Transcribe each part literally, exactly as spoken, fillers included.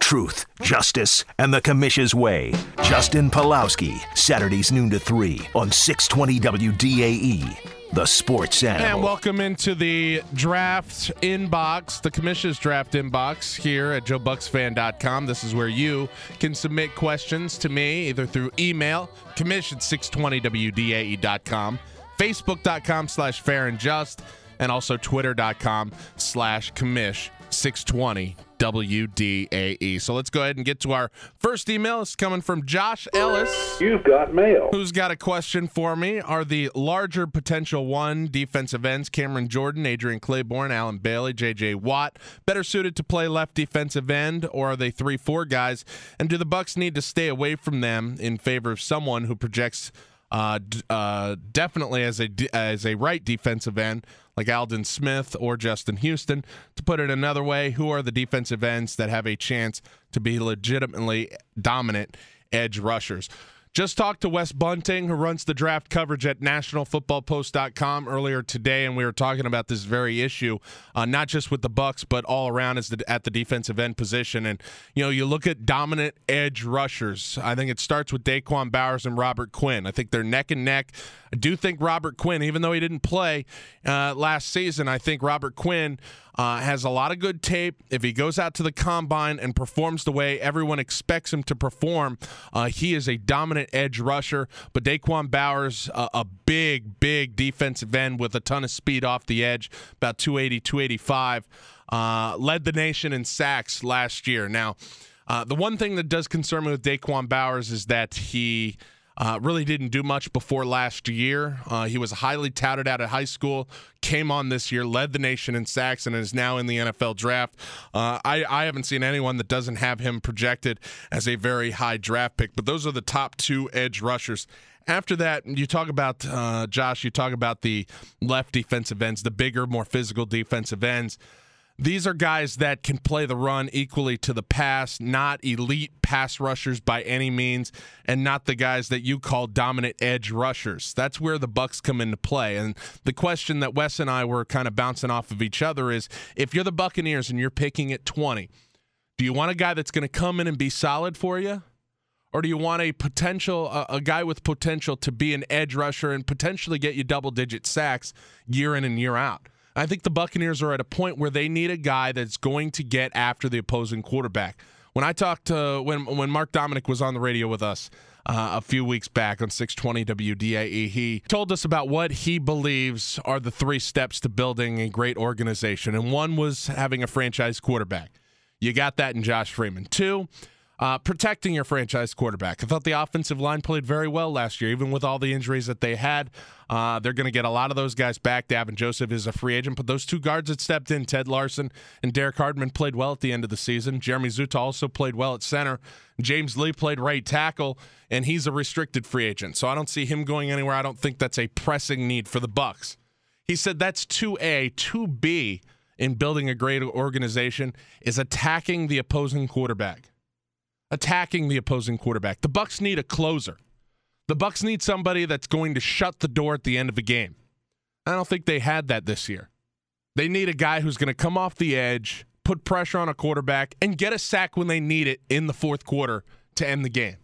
Truth, justice, and the Commish's way. Justin Pawlowski, Saturdays noon to three on six twenty W D A E, the sports animal. And welcome into the draft inbox, the Commish's draft inbox here at joe bucks fan dot com. This is where you can submit questions to me either through email, commish at six twenty W D A E dot com, facebook dot com slash fair and just, and also twitter dot com slash commish six twenty W D A E. So let's go ahead and get to our first email. It's coming from Josh Ellis. You've got mail. Who's got a question for me? Are the larger potential one defensive ends, Cameron Jordan, Adrian Claiborne, Allen Bailey, J J Watt, better suited to play left defensive end, or are they three four guys? And do the Bucks need to stay away from them in favor of someone who projects uh, d- uh, definitely as a d- as a right defensive end, like Aldon Smith or Justin Houston? To put it another way, who are the defensive ends that have a chance to be legitimately dominant edge rushers? Just talked to Wes Bunting, who runs the draft coverage at national football post dot com earlier today, and we were talking about this very issue, uh, not just with the Bucks, but all around as the, at the defensive end position. And, you know, you look at dominant edge rushers. I think it starts with Daquan Bowers and Robert Quinn. I think they're neck and neck. I do think Robert Quinn, even though he didn't play uh, last season, I think Robert Quinn uh, has a lot of good tape. If he goes out to the combine and performs the way everyone expects him to perform, uh, he is a dominant edge rusher. But Daquan Bowers, uh, a big, big defensive end with a ton of speed off the edge, about two eighty, two eighty-five, uh, led the nation in sacks last year. Now, uh, the one thing that does concern me with Daquan Bowers is that he Uh, really didn't do much before last year. Uh, he was highly touted out of high school, came on this year, led the nation in sacks, and is now in the N F L draft. Uh, I, I haven't seen anyone that doesn't have him projected as a very high draft pick, but those are the top two edge rushers. After that, you talk about, uh, Josh, you talk about the left defensive ends, the bigger, more physical defensive ends. These are guys that can play the run equally to the pass, not elite pass rushers by any means, and not the guys that you call dominant edge rushers. That's where the Bucks come into play. And the question that Wes and I were kind of bouncing off of each other is, if you're the Buccaneers and you're picking at twenty, do you want a guy that's going to come in and be solid for you? Or do you want a potential, a, a guy with potential to be an edge rusher and potentially get you double-digit sacks year in and year out? I think the Buccaneers are at a point where they need a guy that's going to get after the opposing quarterback. When I talked to, when when Mark Dominic was on the radio with us uh, a few weeks back on six twenty W D A E, he told us about what he believes are the three steps to building a great organization. And one was having a franchise quarterback. You got that in Josh Freeman. Two, Uh, protecting your franchise quarterback. I thought the offensive line played very well last year, even with all the injuries that they had. Uh, they're going to get a lot of those guys back. Davin Joseph is a free agent, but those two guards that stepped in, Ted Larson and Derek Hardman, played well at the end of the season. Jeremy Zuta also played well at center. James Lee played right tackle, and he's a restricted free agent, so I don't see him going anywhere. I don't think that's a pressing need for the Bucks. He said that's two A. two B in building a great organization is attacking the opposing quarterback. Attacking the opposing quarterback. The Bucks need a closer. The Bucks need somebody that's going to shut the door at the end of a game. I don't think they had that this year. They need a guy who's going to come off the edge, put pressure on a quarterback, and get a sack when they need it in the fourth quarter to end the game.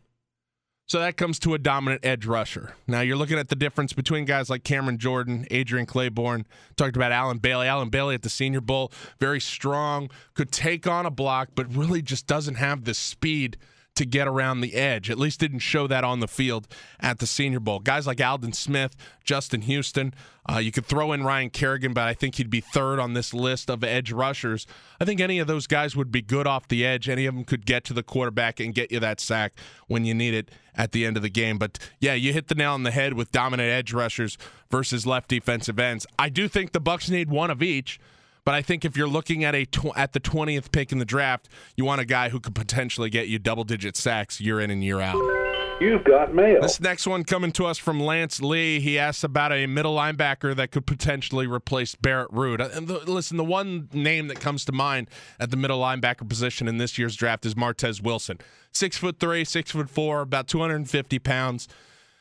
So that comes to a dominant edge rusher. Now you're looking at the difference between guys like Cameron Jordan, Adrian Claiborne. Talked about Allen Bailey. Allen Bailey at the Senior Bowl, very strong, could take on a block, but really just doesn't have the speed to get around the edge. At least didn't show that on the field at the Senior Bowl. Guys like Aldon Smith, Justin Houston. Uh, you could throw in Ryan Kerrigan, but I think he'd be third on this list of edge rushers. I think any of those guys would be good off the edge. Any of them could get to the quarterback and get you that sack when you need it at the end of the game. But, yeah, you hit the nail on the head with dominant edge rushers versus left defensive ends. I do think the Bucks need one of each. But I think if you're looking at a tw- at the twentieth pick in the draft, you want a guy who could potentially get you double-digit sacks year in and year out. You've got mail. This next one coming to us from Lance Lee. He asks about a middle linebacker that could potentially replace Barrett Ruud. And the, listen, the one name that comes to mind at the middle linebacker position in this year's draft is Martez Wilson. Six foot three, six foot four, about two hundred fifty pounds.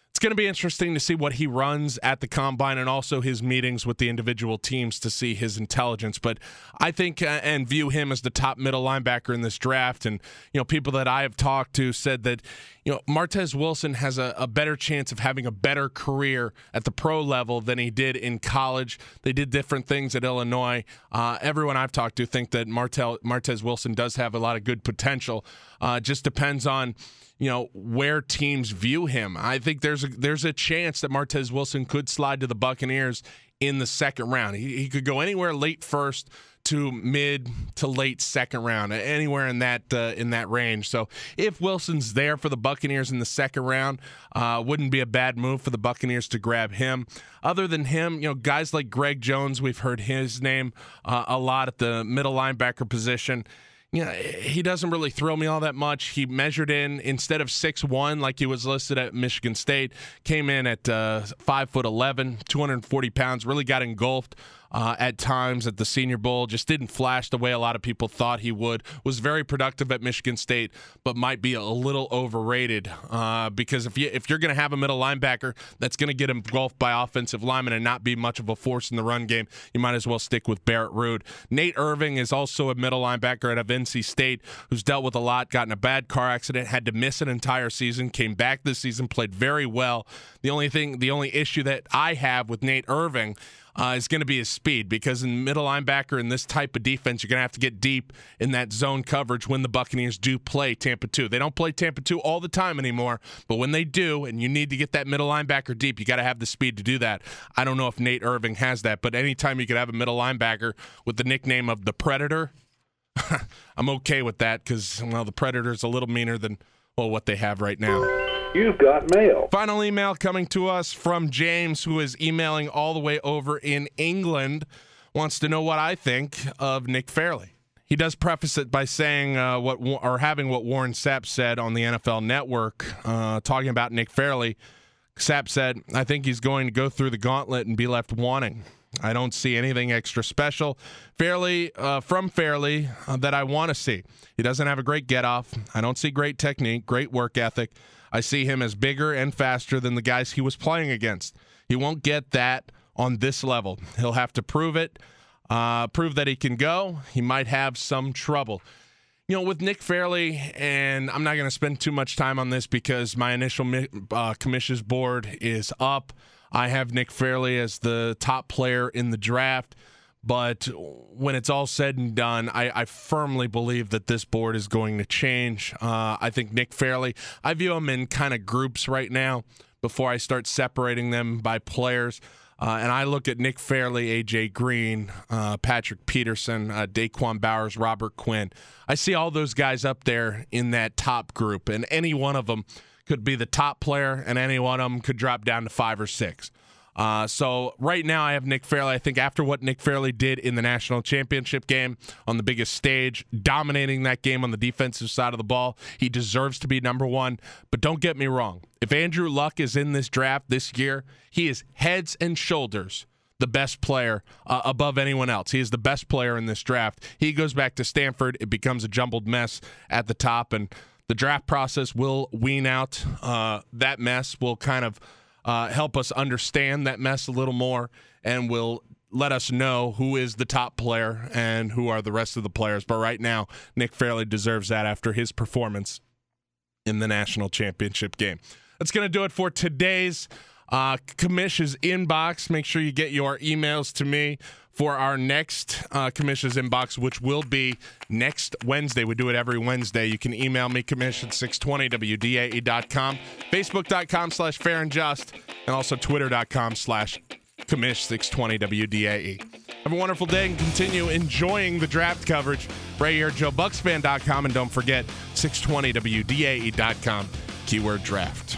It's going to be interesting to see what he runs at the combine and also his meetings with the individual teams to see his intelligence. But I think uh, and view him as the top middle linebacker in this draft. And, you know, people that I have talked to said that, you know, Martez Wilson has a, a better chance of having a better career at the pro level than he did in college. They did different things at Illinois. Uh, everyone I've talked to think that Martel, Martez Wilson does have a lot of good potential. Uh, just depends on, you know, where teams view him. I think there's a, there's a chance that Martez Wilson could slide to the Buccaneers in the second round. He, he could go anywhere late first to mid to late second round, anywhere in that uh, in that range. So if Wilson's there for the Buccaneers in the second round, uh, wouldn't be a bad move for the Buccaneers to grab him. Other than him, you know, guys like Greg Jones, we've heard his name uh, a lot at the middle linebacker position. You know, he doesn't really thrill me all that much. He measured in, instead of six one like he was listed at Michigan State, came in at uh, five foot eleven, two hundred forty pounds, really got engulfed uh, at times at the Senior Bowl, just didn't flash the way a lot of people thought he would. Was very productive at Michigan State, but might be a little overrated uh, because if, you, if you're going to have a middle linebacker that's going to get engulfed by offensive linemen and not be much of a force in the run game, you might as well stick with Barrett Ruud. Nate Irving is also a middle linebacker at N C State who's dealt with a lot, got in a bad car accident, had to miss an entire season, came back this season, played very well. The only thing, the only issue that I have with Nate Irving Uh, is going to be his speed, because in middle linebacker in this type of defense, you're going to have to get deep in that zone coverage when the Buccaneers do play Tampa two. They don't play Tampa two all the time anymore, but when they do, and you need to get that middle linebacker deep, you got to have the speed to do that. I don't know if Nate Irving has that, but anytime you could have a middle linebacker with the nickname of the Predator, I'm okay with that, because, well, the Predator's a little meaner than, well, what they have right now. You've got mail. Final email coming to us from James, who is emailing all the way over in England, wants to know what I think of Nick Fairley. He does preface it by saying uh, what or having what Warren Sapp said on the N F L Network, uh, talking about Nick Fairley. Sapp said, "I think he's going to go through the gauntlet and be left wanting. I don't see anything extra special Fairley uh, from Fairley uh, that I want to see. He doesn't have a great get-off. I don't see great technique, great work ethic. I see him as bigger and faster than the guys he was playing against. He won't get that on this level. He'll have to prove it, uh, prove that he can go. He might have some trouble." You know, with Nick Fairley, and I'm not going to spend too much time on this because my initial uh, commissions board is up. I have Nick Fairley as the top player in the draft. But when it's all said and done, I, I firmly believe that this board is going to change. Uh, I think Nick Fairley, I view him in kind of groups right now before I start separating them by players. Uh, and I look at Nick Fairley, A J Green, uh, Patrick Peterson, uh, Daquan Bowers, Robert Quinn. I see all those guys up there in that top group, and any one of them could be the top player, and any one of them could drop down to five or six. Uh, so right now I have Nick Fairley. I think after what Nick Fairley did in the national championship game on the biggest stage, dominating that game on the defensive side of the ball, he deserves to be number one. But don't get me wrong. If Andrew Luck is in this draft this year, he is heads and shoulders the best player uh, above anyone else. He is the best player in this draft. He goes back to Stanford. It becomes a jumbled mess at the top, and the draft process will wean out uh, that mess, will kind of Uh, help us understand that mess a little more, and will let us know who is the top player and who are the rest of the players. But right now, Nick Fairley deserves that after his performance in the national championship game. That's going to do it for today's uh, Commission's Inbox. Make sure you get your emails to me for our next uh, Commission's Inbox, which will be next Wednesday. We do it every Wednesday. You can email me, commission six twenty W D A E dot com, facebook.com slash fair and just, and also twitter.com slash commish six twenty W D A E. Have a wonderful day and continue enjoying the draft coverage right here at joe bucks fan dot com, and don't forget six twenty W D A E dot com, keyword draft.